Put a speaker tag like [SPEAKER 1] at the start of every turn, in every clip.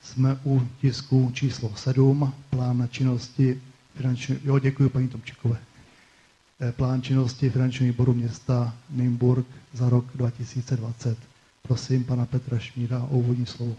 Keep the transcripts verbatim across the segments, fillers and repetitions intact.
[SPEAKER 1] Jsme u tisku číslo sedm, plán na činnosti finanční... Jo, děkuji paní Tomčíkové. Plán činnosti finančního výboru města Nymburk za rok dva tisíce dvacet. Prosím pana Petra Šmída o úvodní slovo.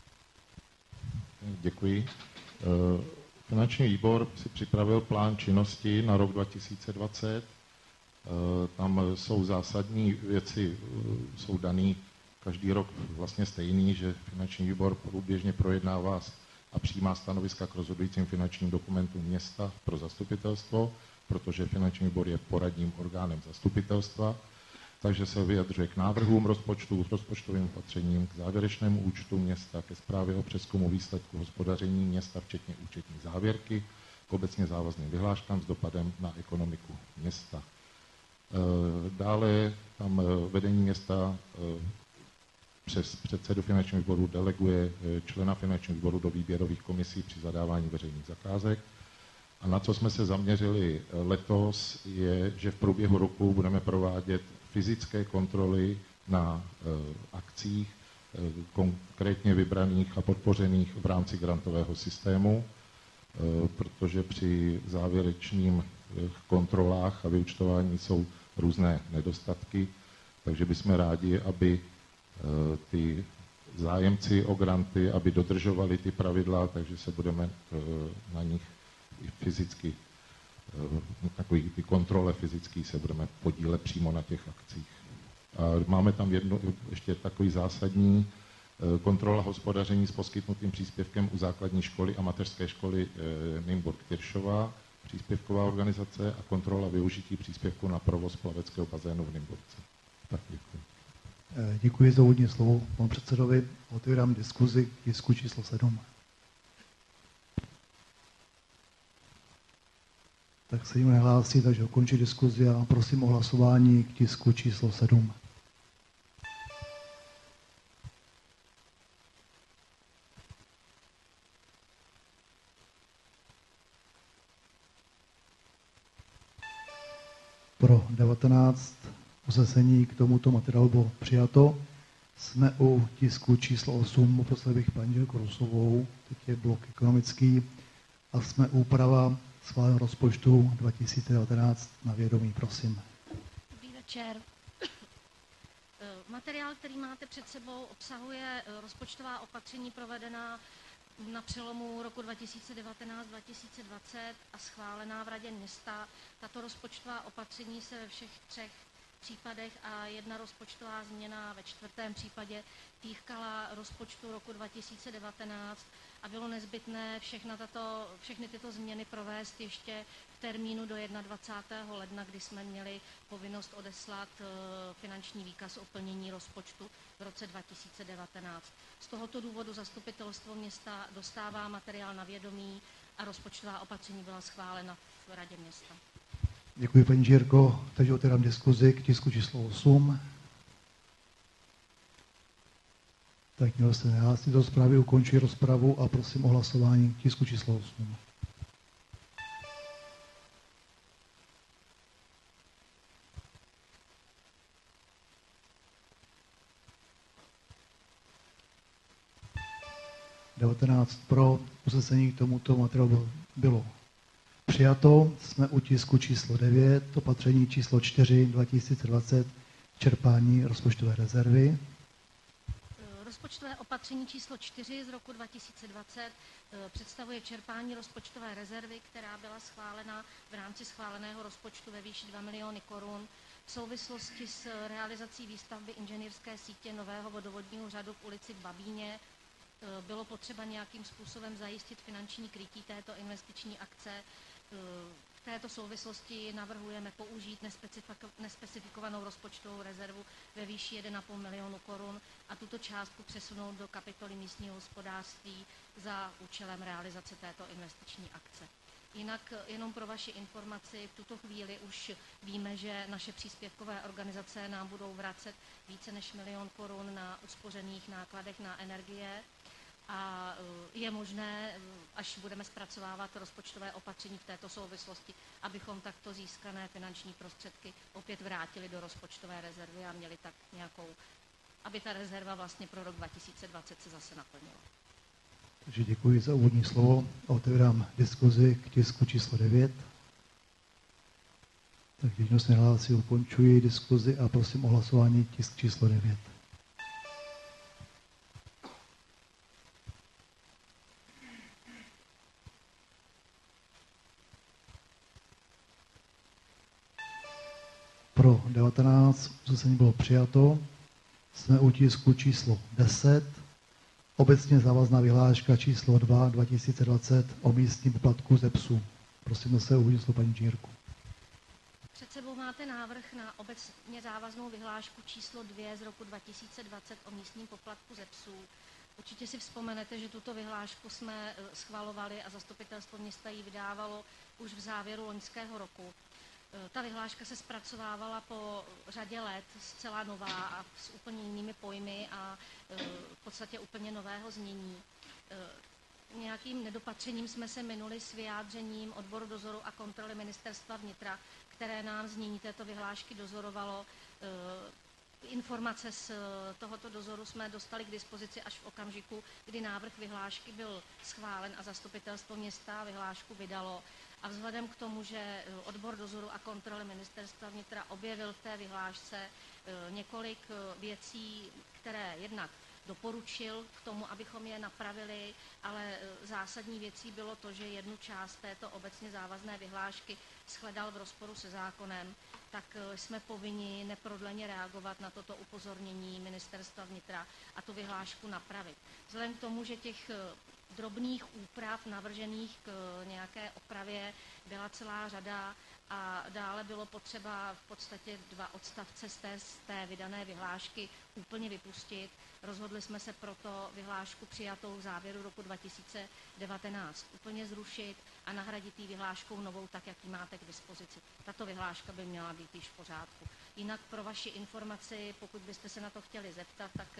[SPEAKER 2] Děkuji. Finanční výbor si připravil plán činnosti na rok dva tisíce dvacet. Tam jsou zásadní věci, jsou daný každý rok vlastně stejný, že finanční výbor průběžně projednává a přijímá stanoviska k rozhodujícím finančním dokumentům města pro zastupitelstvo, protože finanční výbor je poradním orgánem zastupitelstva, takže se vyjadřuje k návrhům rozpočtu, k rozpočtovým opatřením, k závěrečnému účtu města, ke zprávě o přezkumu výsledku hospodaření města, včetně účetní závěrky, k obecně závazným vyhláškám s dopadem na ekonomiku města. Dále tam vedení města přes předsedu finančního výboru deleguje člena finančního výboru do výběrových komisí při zadávání veřejných zakázek. A na co jsme se zaměřili letos, je, že v průběhu roku budeme provádět fyzické kontroly na akcích, konkrétně vybraných a podpořených v rámci grantového systému, protože při závěrečných kontrolách a vyúčtování jsou různé nedostatky, takže bychom rádi, aby ty zájemci o granty, aby dodržovali ty pravidla, takže se budeme na nich i fyzicky, takový ty kontrole fyzický se budeme podílet přímo na těch akcích. A máme tam jedno, ještě takový zásadní kontrola hospodaření s poskytnutým příspěvkem u základní školy a mateřské školy Nymburk-Tyršová, příspěvková organizace, a kontrola využití příspěvku na provoz plaveckého bazénu v Nymburce. Tak děkuji.
[SPEAKER 1] Děkuji za úvodní slovo panu předsedovi. Otevírám diskuzi k tisku číslo sedm. Tak se jim nehlásí, takže ukončí diskuzi a prosím o hlasování k tisku číslo sedm. Pro devatenáct. Usnesení k tomuto materiálu bylo přijato. Jsme u tisku číslo osm, poprosil bych paní Žilku Rusovou, teď je blok ekonomický, a jsme u úprava schváleného rozpočtu dva tisíce devatenáct na vědomí, prosím.
[SPEAKER 3] Dobrý večer. Materiál, který máte před sebou, obsahuje rozpočtová opatření provedená na přelomu roku dva tisíce devatenáct dva tisíce dvacet a schválená v Radě města. Tato rozpočtová opatření se ve všech třech případech a jedna rozpočtová změna ve čtvrtém případě týkala rozpočtu roku dva tisíce devatenáct a bylo nezbytné všechna tato, všechny tyto změny provést ještě v termínu do dvacátého prvního ledna, kdy jsme měli povinnost odeslat finanční výkaz o plnění rozpočtu v roce dva tisíce devatenáct. Z tohoto důvodu zastupitelstvo města dostává materiál na vědomí a rozpočtová opatření byla schválena v Radě města.
[SPEAKER 1] Děkuji, paní Žírko. Takže otevírám diskuzi k tisku číslo osm. Tak měl se nehlásí do zprávy, ukončí rozpravu a prosím o hlasování k tisku číslo osm. devatenáct pro, usnesení k tomuto materiálu bylo přijato. Jsme u tisku číslo devět, opatření číslo čtyři dva tisíce dvacet, čerpání rozpočtové rezervy.
[SPEAKER 3] Rozpočtové opatření číslo čtyři z roku dva tisíce dvacet představuje čerpání rozpočtové rezervy, která byla schválena v rámci schváleného rozpočtu ve výši dva miliony korun v souvislosti s realizací výstavby inženýrské sítě nového vodovodního řadu v ulici v Babíně. Bylo potřeba nějakým způsobem zajistit finanční krytí této investiční akce. V této souvislosti navrhujeme použít nespecifikovanou rozpočtovou rezervu ve výši jeden a půl milionu korun a tuto částku přesunout do kapitoly místního hospodářství za účelem realizace této investiční akce. Jinak jenom pro vaši informaci, v tuto chvíli už víme, že naše příspěvkové organizace nám budou vracet více než milion korun na uspořených nákladech na energie. A je možné, až budeme zpracovávat rozpočtové opatření v této souvislosti, abychom takto získané finanční prostředky opět vrátili do rozpočtové rezervy a měli tak nějakou, aby ta rezerva vlastně pro rok dva tisíce dvacet se zase naplnila.
[SPEAKER 1] Takže děkuji za úvodní slovo a otevírám diskuzi k tisku číslo devět. Tak když se nehlásí, ukončuji diskuzi a prosím o hlasování tisk číslo devět. Pro devatenáct, usnesení bylo přijato. Jsme u tisku číslo deset. Obecně závazná vyhláška číslo dva dva tisíce dvacet o místním poplatku ze psů. Prosím se uvidím slovo paní inženýrku.
[SPEAKER 3] Před sebou máte návrh na obecně závaznou vyhlášku číslo dvě z roku dva tisíce dvacet o místním poplatku ze psů. Určitě si vzpomenete, že tuto vyhlášku jsme schvalovali a zastupitelstvo města ji vydávalo už v závěru loňského roku. Ta vyhláška se zpracovávala po řadě let, zcela nová a s úplně jinými pojmy a v podstatě úplně nového znění. Nějakým nedopatřením jsme se minuli s vyjádřením odboru dozoru a kontroly ministerstva vnitra, které nám znění této vyhlášky dozorovalo. Informace z tohoto dozoru jsme dostali k dispozici až v okamžiku, kdy návrh vyhlášky byl schválen a zastupitelstvo města vyhlášku vydalo. A vzhledem k tomu, že odbor dozoru a kontroly ministerstva vnitra objevil v té vyhlášce několik věcí, které jednak doporučil k tomu, abychom je napravili, ale zásadní věcí bylo to, že jednu část této obecně závazné vyhlášky shledal v rozporu se zákonem, tak jsme povinni neprodleně reagovat na toto upozornění ministerstva vnitra a tu vyhlášku napravit. Vzhledem k tomu, že těch drobných úprav navržených k nějaké opravě byla celá řada a dále bylo potřeba v podstatě dva odstavce z té, z té vydané vyhlášky úplně vypustit. Rozhodli jsme se proto vyhlášku přijatou v závěru roku dva tisíce devatenáct úplně zrušit a nahradit ji vyhláškou novou, tak jak ji máte k dispozici. Tato vyhláška by měla být již v pořádku. Jinak pro vaši informaci, pokud byste se na to chtěli zeptat, tak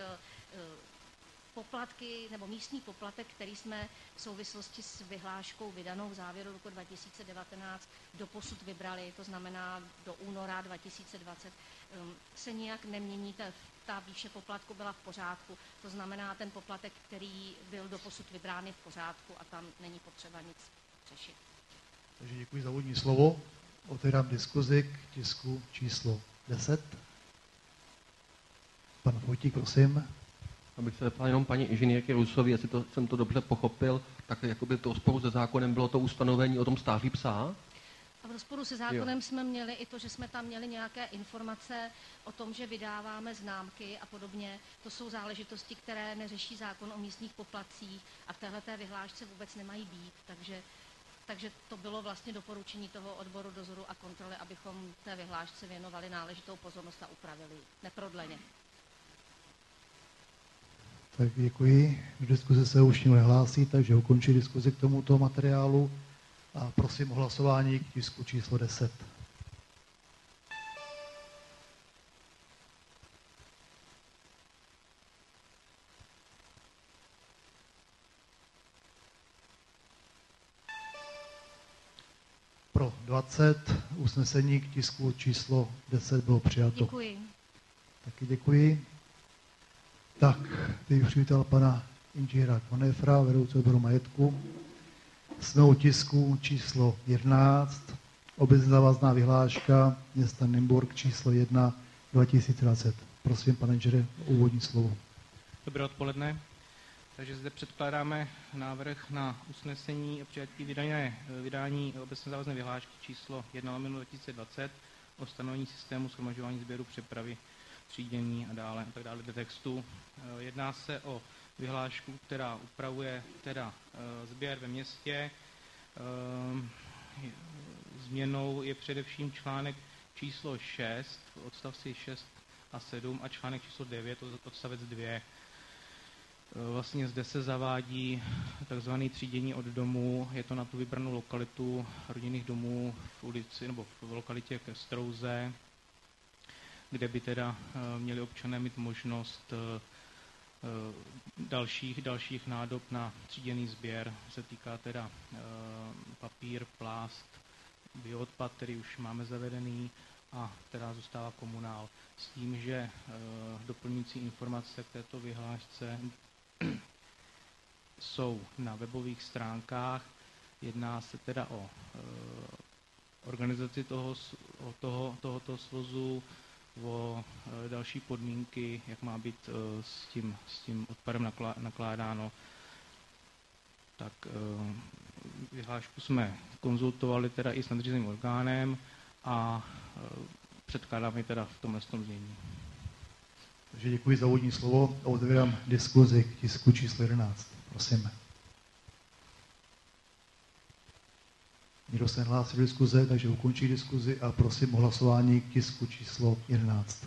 [SPEAKER 3] poplatky nebo místní poplatek, který jsme v souvislosti s vyhláškou vydanou v závěru roku dva tisíce devatenáct doposud vybrali, to znamená do února dva tisíce dvacet, se nijak nemění, ta, ta výše poplatku byla v pořádku, to znamená ten poplatek, který byl doposud vybrán, je v pořádku a tam není potřeba nic řešit.
[SPEAKER 1] Takže děkuji za úvodní slovo. Otevírám diskuzi k tisku číslo deset. Pan Vojtík, prosím.
[SPEAKER 4] Abych se zeptal jenom paní inženýrky Rusové, jestli to, jsem to dobře pochopil, tak jakoby to rozporu se zákonem bylo to ustanovení o tom stáří psa?
[SPEAKER 3] A v rozporu se zákonem
[SPEAKER 4] Jo.
[SPEAKER 3] jsme měli i to, že jsme tam měli nějaké informace o tom, že vydáváme známky a podobně. To jsou záležitosti, které neřeší zákon o místních poplatcích a v téhleté vyhlášce vůbec nemají být. Takže, takže to bylo vlastně doporučení toho odboru dozoru a kontroly, abychom té vyhlášce věnovali náležitou pozornost a upravili neprodleně.
[SPEAKER 1] Tak děkuji. V diskuzi se už nikdo nehlásí, takže ukončí diskuzi k tomuto materiálu a prosím o hlasování k tisku číslo deset. Pro dvacet usnesení k tisku číslo deset bylo přijato.
[SPEAKER 3] Děkuji.
[SPEAKER 1] Taky děkuji. Tak, teď přivítal pana inženýra Konefra, vedoucí odboru majetku. Jsme u tisku číslo jedenáct, obecně závazná vyhláška města Nymburk číslo jedna dva tisíce dvacet. Prosím, pane inženýre, úvodní slovo.
[SPEAKER 5] Dobré odpoledne. Takže zde předkládáme návrh na usnesení o přijatí vydané, vydání obecně závazné vyhlášky číslo jedna lomeno dva tisíce dvacet o stanovení systému shromažďování sběru, přepravy, třídění a dále a tak dále do textu. Jedná se o vyhlášku, která upravuje teda sběr ve městě. Změnou je především článek číslo šest, odstavci šest a sedm a článek číslo devět, odstavec dva. Vlastně zde se zavádí takzvané třídění od domů. Je to na tu vybranou lokalitu rodinných domů v ulici nebo v lokalitě ke Strouze, kde by teda měli občané mít možnost dalších, dalších nádob na tříděný sběr. Se týká teda papír, plast, bioodpad, který už máme zavedený, a teda zůstává komunál. S tím, že doplňující informace k této vyhlášce jsou na webových stránkách. Jedná se teda o organizaci toho, o toho, tohoto svozu, o další podmínky, jak má být s tím, s tím odpadem nakládáno. Tak vyhlášku jsme konzultovali teda i s nadřízeným orgánem a předkládáme teda v tomhle tom znění.
[SPEAKER 1] Takže děkuji za úvodní slovo a otevírám diskuzi k tisku číslo jedenáct. Prosím. Nikdo se nehlásí do diskuze, takže ukončí diskuzi a prosím o hlasování k tisku číslo jedenáct.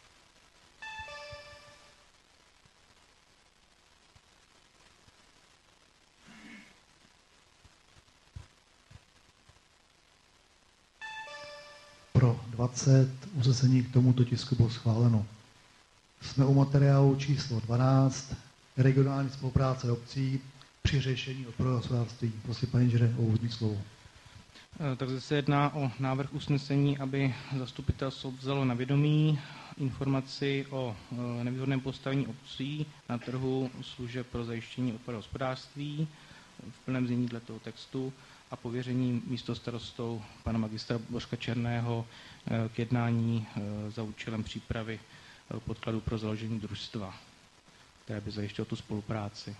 [SPEAKER 1] Pro dvacet, usnesení k tomuto tisku bylo schváleno. Jsme u materiálu číslo dvanáct, regionální spolupráce obcí při řešení odpadového hospodářství. Prosím, paní inženýře, o úvodní slovo.
[SPEAKER 5] Takže se jedná o návrh usnesení, aby zastupitelstvo vzalo na vědomí informaci o nevýhodném postavení obcí na trhu služeb pro zajištění odpadového hospodářství v plném znění dle toho textu a pověření místostarostou pana magistra Bořka Černého k jednání za účelem přípravy podkladů pro založení družstva, které by zajišťovalo tu spolupráci.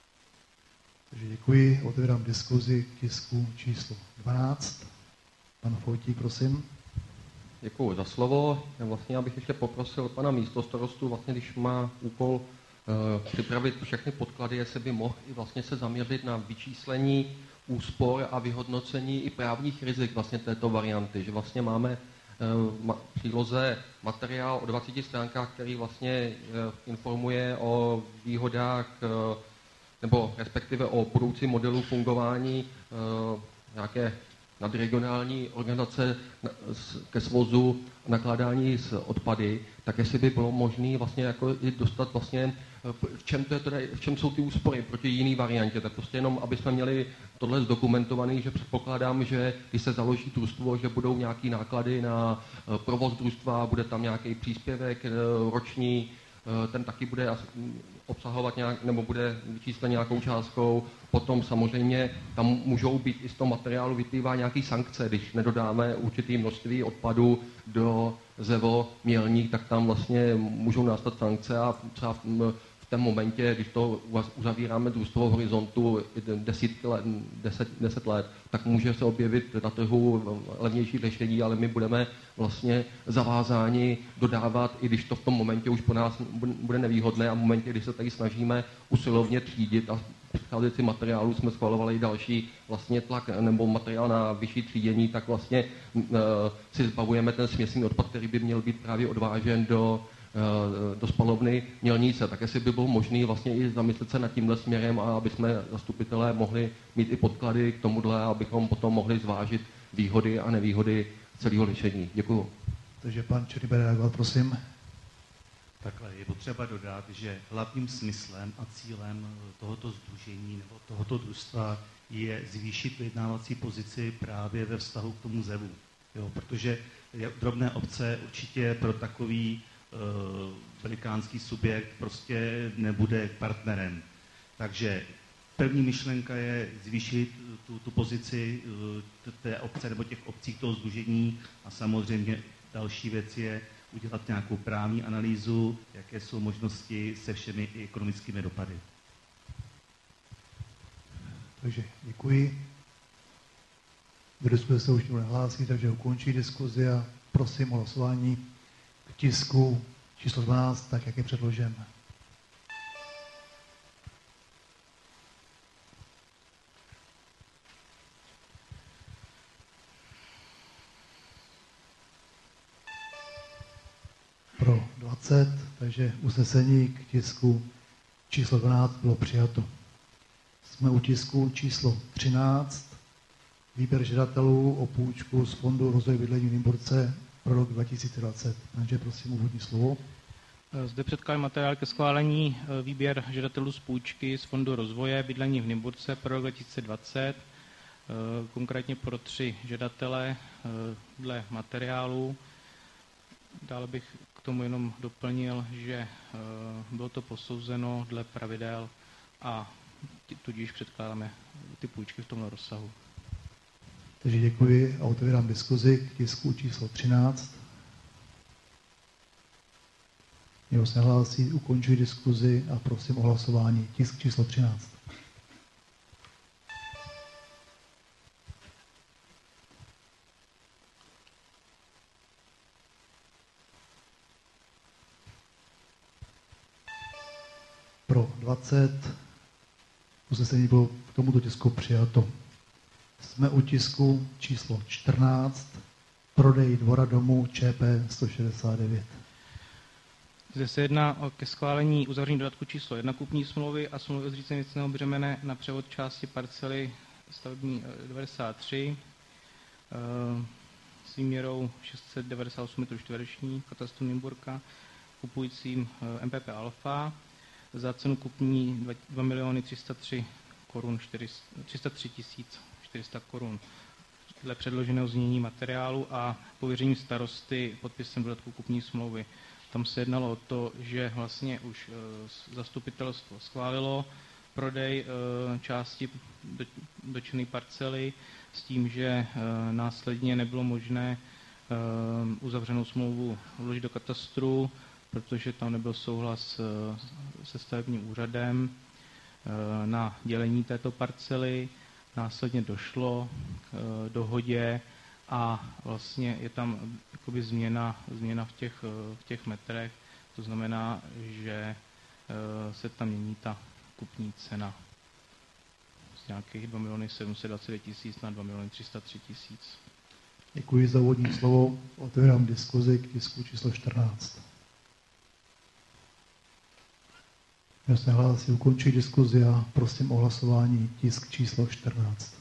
[SPEAKER 1] Takže děkuji. Otevírám diskuzi k tisku číslo dvanáct. Pan Fojtík, prosím.
[SPEAKER 4] Děkuji za slovo. Vlastně já bych ještě poprosil pana místostarostu, vlastně když má úkol e, připravit všechny podklady, jestli by mohl i vlastně se zaměřit na vyčíslení úspor a vyhodnocení i právních rizik vlastně této varianty, že vlastně máme v příloze materiál o dvaceti stránkách, který vlastně informuje o výhodách nebo respektive o budoucím modelu fungování nějaké nadregionální organizace ke svozu nakládání s odpady, tak jestli by bylo možné vlastně jako i dostat vlastně, v čem, to je teda, v čem jsou ty úspory proti jiný variantě, tak prostě jenom, aby jsme měli tohle zdokumentovaný, že předpokládám, že když se založí družstvo, že budou nějaký náklady na provoz družstva, bude tam nějaký příspěvek roční, ten taky bude obsahovat nějak, nebo bude vyčíslen nějakou částkou. Potom samozřejmě tam můžou být i z toho materiálu vyplývá nějaký sankce, když nedodáme určitý množství odpadu do ZEVO Mělník, tak tam vlastně můžou nastat sankce a třeba v, v tom momentě, když to uzavíráme družstvo v horizontu desítky let, deset, deset let, tak může se objevit na trhu levnější řešení, ale my budeme vlastně zavázáni dodávat, i když to v tom momentě už pro nás bude nevýhodné a v momentě, kdy se tady snažíme usilovně třídit a v předcházející materiálu jsme schvalovali další vlastně tlak nebo materiál na vyšší třídění, tak vlastně uh, si zbavujeme ten směsný odpad, který by měl být právě odvážen do, uh, do spalovny Mělnice. Tak jestli by bylo možné vlastně i zamyslet se nad tímhle směrem a aby jsme zastupitelé mohli mít i podklady k tomuhle, abychom potom mohli zvážit výhody a nevýhody celého řešení. Děkuju.
[SPEAKER 1] Takže pan Černý bude reagovat, prosím.
[SPEAKER 6] Takhle je potřeba dodat, že hlavním smyslem a cílem tohoto sdružení nebo tohoto družstva je zvýšit vyjednávací pozici právě ve vztahu k tomu zevu. Jo, protože drobné obce určitě pro takový uh, velikánský subjekt prostě nebude partnerem. Takže první myšlenka je zvýšit tu, tu pozici uh, té obce nebo těch obcí toho sdružení a samozřejmě další věc je udělat nějakou právní analýzu, jaké jsou možnosti se všemi ekonomickými dopady.
[SPEAKER 1] Takže děkuji. Do diskuze se už nikdo nehlásí, takže ukončí diskuzi a prosím o hlasování k tisku číslo dvanáct, tak jak je předložen. Pro dvacet, takže usnesení k tisku číslo dvanáct bylo přijato. Jsme u tisku číslo třináct, výběr žadatelů o půjčku z Fondu rozvoje bydlení v Nymburce pro rok dva tisíce dvacet. Takže prosím úvodní slovo.
[SPEAKER 5] Zde předkládám materiál ke schválení výběr žadatelů z půjčky z Fondu rozvoje bydlení v Nymburce pro rok dva tisíce dvacet, konkrétně pro tři žadatele dle materiálu. Dále bych k tomu jenom doplnil, že bylo to posouzeno dle pravidel a tudíž předkládáme ty půjčky v tomto rozsahu.
[SPEAKER 1] Takže děkuji a otevírám diskuzi k tisku číslo třináct. Někdo se hlásí, ukončuji diskuzi a prosím o hlasování. Tisk číslo třináct. Pro dvacet. Usnesení bylo k tomuto tisku přijato. Jsme u tisku číslo čtrnáct. Prodej Dvora domu ČP sto šedesát devět.
[SPEAKER 5] Zde se jedná o ke schválení uzavření dodatku číslo jedna kupní smlouvy a smlouvy o zřízení věcného břemene na převod části parcely stavební devadesát tři s výměrou šest set devadesát osm metrů čtverečních katastru Nymburka kupujícím M P P Alfa za cenu kupní dva miliony tři sta tři tisíc čtyři sta korun dle předloženého znění materiálu a pověření starosty podpisem dodatku kupní smlouvy. Tam se jednalo o to, že vlastně už zastupitelstvo schválilo prodej části dotčené parcely s tím, že následně nebylo možné uzavřenou smlouvu vložit do katastru, protože tam nebyl souhlas se stavebním úřadem na dělení této parcely. Následně došlo k dohodě a vlastně je tam jakoby změna, změna v, těch, v těch metrech. To znamená, že se tam mění ta kupní cena z nějakých dva miliony sedm set dvacet tisíc na dva miliony tři sta tři tisíc.
[SPEAKER 1] Děkuji za úvodní slovo. Otevírám diskuzi k tisku číslo čtrnáct. Já se hlásí, ukončí diskuzi a prosím o hlasování tisk číslo čtrnáct.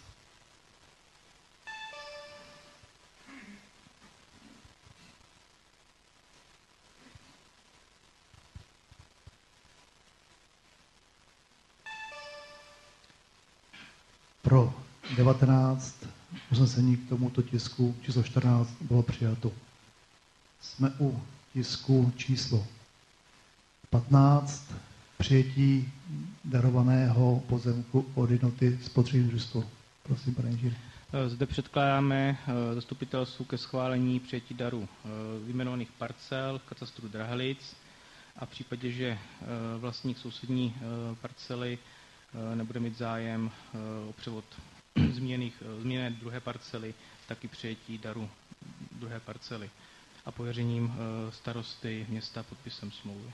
[SPEAKER 1] Pro devatenáct. Usnesení k tomuto tisku číslo čtrnáct bylo přijato. Jsme u tisku číslo patnáct. Přijetí darovaného pozemku od jednoty spotřební družstvo. Prosím, pane inženýr.
[SPEAKER 5] Zde předkládáme zastupitelstvu ke schválení přijetí daru vyjmenovaných parcel katastru Drahelic a v případě, že vlastník sousední parcely nebude mít zájem o převod zmíněných, zmíněné druhé parcely, tak i přijetí daru druhé parcely a pověřením starosty města podpisem smlouvy.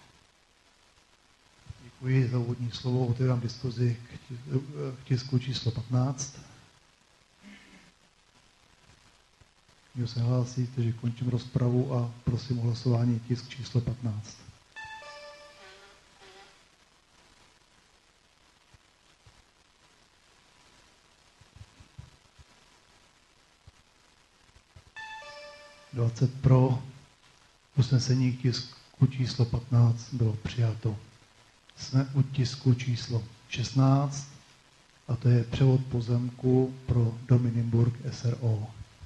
[SPEAKER 1] Děkuji za úvodní slovo. Otevírám diskuzi k tisku číslo patnáct. Kdo se hlásí, takže končím rozpravu a prosím o hlasování tisk číslo patnáct. dvacet pro. Usnesení k tisku číslo patnáct bylo přijato. Jsme u tisku číslo šestnáct a to je převod pozemku pro domy Nymburk S R O.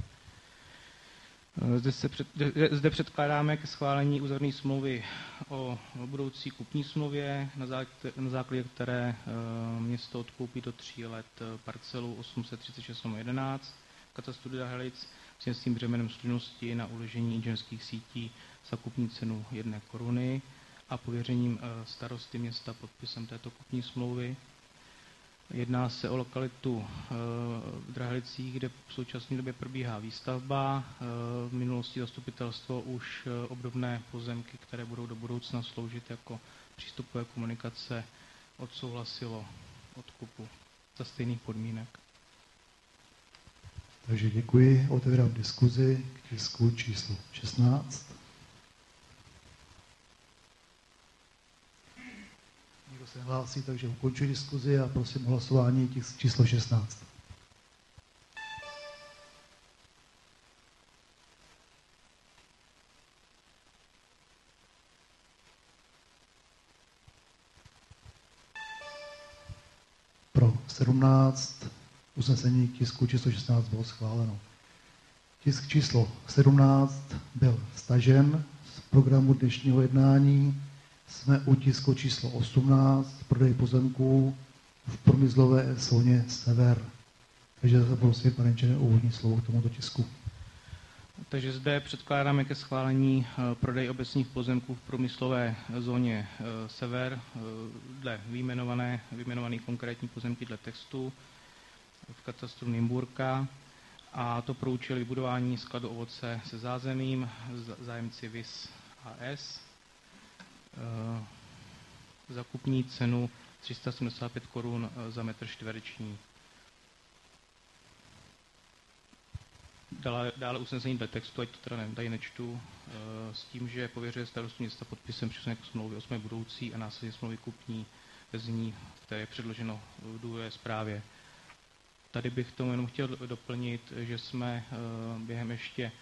[SPEAKER 5] Zde, se před, zde předkládáme ke schválení uzavřené smlouvy o budoucí kupní smlouvě, na základě, na základě které město odkoupí do tří let parcelu osm set třicet šest jedenáct katastru Drahelic s tím břemenem slušnosti na uložení inženýrských sítí za kupní cenu jedné koruny a pověřením starosty města podpisem této kupní smlouvy. Jedná se o lokalitu v Drahelicích, kde v současné době probíhá výstavba. V minulosti zastupitelstvo už obdobné pozemky, které budou do budoucna sloužit jako přístupové komunikace, odsouhlasilo odkupu za stejných podmínek.
[SPEAKER 1] Takže děkuji. Otevírám diskuzi k tisku číslo šestnáct. Nikdo se hlásí, takže ukončuji diskuzi a prosím o hlasování tisk číslo šestnáct. Pro sedmnáct. Usnesení k tisku číslo šestnáct bylo schváleno. Tisk číslo sedmnáct byl stažen z programu dnešního jednání. Jsme u tisku číslo osmnáct, prodej pozemků v průmyslové zóně Sever. Takže to prosím, pane inženýr, úvodní slovo k tomuto tisku.
[SPEAKER 5] Takže zde předkládáme ke schválení prodej obecních pozemků v průmyslové zóně Sever dle vyjmenované, vyjmenované konkrétní pozemky dle textu v katastru Nymburka, a to pro účely vybudování skladu ovoce se zázemím, zájemci V I S A S. Zakupní cenu tři sta sedmdesát pět korun za metr čtvereční. Dále, dále usnesení dle textu, ať to teda tady nečtu, s tím, že pověřuje starostu města podpisem příslušné smlouvy osmé budoucí a následně smlouvy kupní ve znění, které je předloženo v důvodové zprávě. Tady bych tomu jenom chtěl doplnit, že jsme během ještě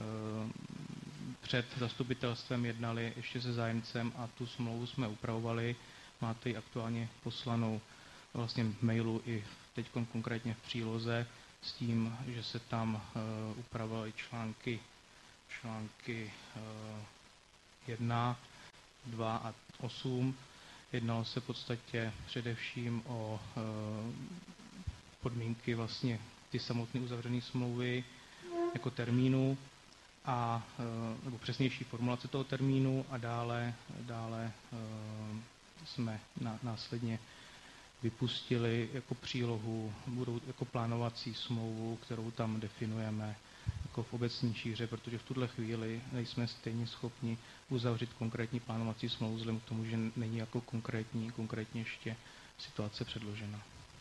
[SPEAKER 5] před zastupitelstvem jednali ještě se zájemcem a tu smlouvu jsme upravovali. Máte ji aktuálně poslanou vlastně v mailu i teď konkrétně v příloze, s tím, že se tam uh, upravovaly články, články uh, jedna, dva a osm. Jednalo se v podstatě především o uh, podmínky vlastně ty samotné uzavřené smlouvy jako termínu a uh, nebo přesnější formulace toho termínu a dále, dále uh, jsme na, následně vypustili jako přílohu, budou jako plánovací smlouvu, kterou tam definujeme jako v obecní šíře, protože v tuhle chvíli nejsme stejně schopni uzavřít konkrétní plánovací smlouvu, vzhledem k tomu, že není jako konkrétní, konkrétně ještě situace předložena.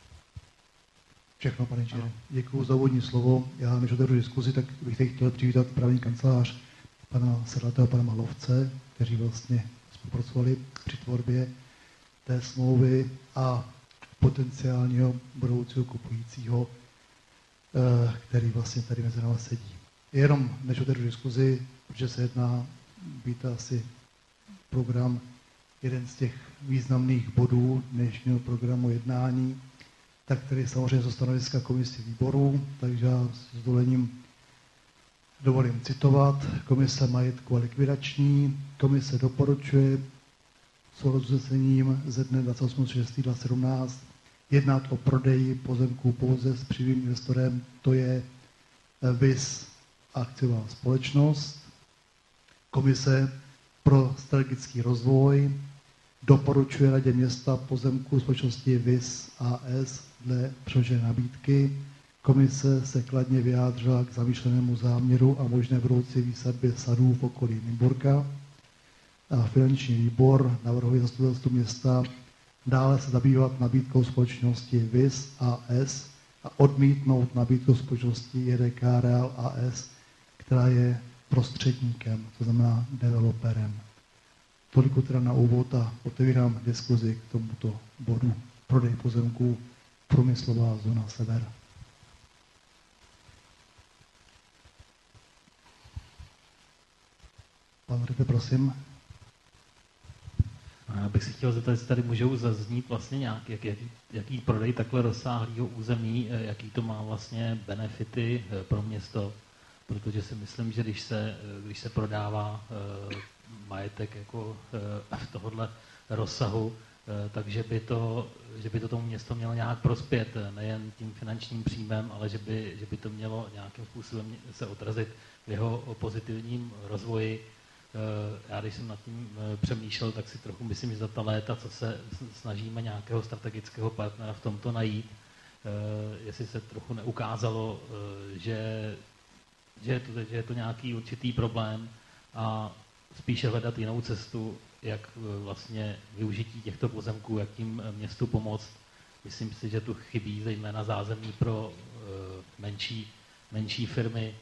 [SPEAKER 1] Všechno, pane inženýr. Děkuji za úvodní slovo. Já než otevřu diskuzi, tak bych teď chtěl přivítat právní kancelář pana Sedlatého, pana Malovce, kteří vlastně spolupracovali při tvorbě té smlouvy a potenciálního budoucího kupujícího, který vlastně tady mezi námi sedí. Jenom než otevřu diskuzi, protože se jedná být asi program, jeden z těch významných bodů dnešního programu jednání, tak který samozřejmě ze stanoviska komise výboru, takže já s dovolením dovolím citovat. Komise majetku a likvidační, komise doporučuje s usnesením ze dne dvacátého osmého šestého dvacet sedmnáct jednat o prodeji pozemků pouze s přímým investorem, to je V I S akciová společnost. Komise pro strategický rozvoj doporučuje radě města pozemků společnosti V I S A S dle předložené nabídky. Komise se kladně vyjádřila k zamýšlenému záměru a možné budoucí výsadbě sadů v okolí Nymburka. A finanční výbor navrhuje zastupitelstvu města dále se zabývat nabídkou společnosti V I S A S a odmítnout nabídku společnosti J D K Real A S, která je prostředníkem, to znamená developerem. Toliko teda na úvod a otevírám diskuzi k tomuto bodu. Prodej pozemků, průmyslová zóna Sever. Pan Rite, prosím.
[SPEAKER 7] Já bych si chtěl zeptat, jestli tady můžou zaznít vlastně nějak, jak, jaký, jaký prodej takhle rozsáhlého území, jaký to má vlastně benefity pro město, protože si myslím, že když se, když se prodává uh, majetek jako uh, v tohohle rozsahu, uh, takže by to, že by to tomu město mělo nějak prospět, nejen tím finančním příjmem, ale že by, že by to mělo nějakým způsobem se odrazit v jeho pozitivním rozvoji. Já když jsem nad tím přemýšlel, tak si trochu myslím, že za ta léta, co se snažíme nějakého strategického partnera v tomto najít, jestli se trochu neukázalo, že, že, je, to, že je to nějaký určitý problém a spíše hledat jinou cestu, jak vlastně využití těchto pozemků, jak tím městu pomoct. Myslím si, že tu chybí zejména zázemí pro menší, menší firmy.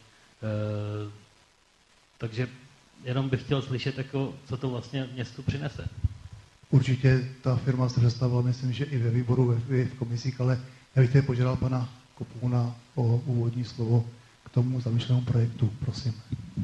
[SPEAKER 7] Takže jenom bych chtěl slyšet, jako, co to vlastně městu přinese.
[SPEAKER 1] Určitě ta firma se představila, myslím, že i ve výboru, ve, v komisích, ale já bych tady požádal pana Kopůna o úvodní slovo k tomu zamýšlenému projektu. Prosím.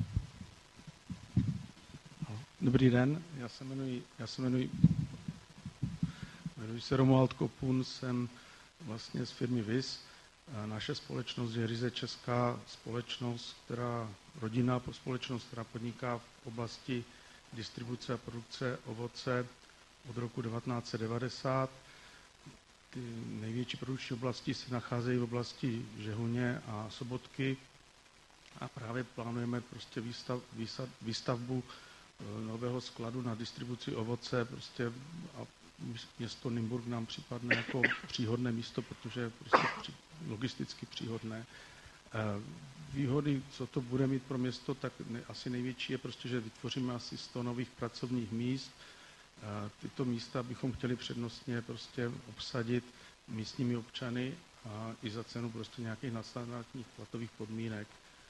[SPEAKER 8] Dobrý den, já se jmenuji, já se jmenuji, jmenuji se Romuald Kopůn, jsem vlastně z firmy V I S. Naše společnost je ryze česká společnost, která, rodinná společnost, která podniká v oblasti distribuce a produkce ovoce od roku devatenáct set devadesát. ty největší produkční oblasti se nacházejí v oblasti Žehuně a Sobotky a právě plánujeme prostě výstav, výstav, výstavbu nového skladu na distribuci ovoce prostě a město Nymburk nám připadne jako příhodné místo, protože je prostě logisticky příhodné. Výhody, co to bude mít pro město, tak ne, asi největší je prostě, že vytvoříme asi sto nových pracovních míst. Tyto místa bychom chtěli přednostně prostě obsadit místními občany a i za cenu prostě nějakých nadstandardních platových podmínek.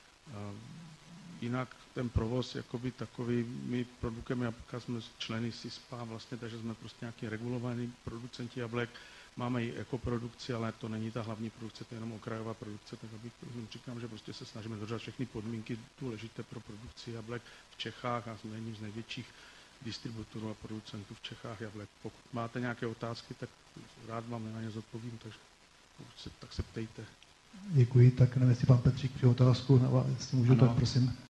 [SPEAKER 8] Jinak ten provoz jakoby takový, my produkujeme jablka, jsme členy SISPA vlastně, takže jsme prostě nějaký regulovaný producenti jablek. Máme i ekoprodukci, ale to není ta hlavní produkce, to je jenom okrajová produkce, tak abych říkám, že prostě se snažíme dodržet všechny podmínky důležité pro produkci jablek v Čechách a jsme jedním z největších distributorů a producentů v Čechách jablek. Pokud máte nějaké otázky, tak rád vám na ně zodpovím, takže se, tak se ptejte.
[SPEAKER 1] Děkuji, tak nevím, jestli pan Petřík přijel otázku, jestli můžu, ano. Tak prosím.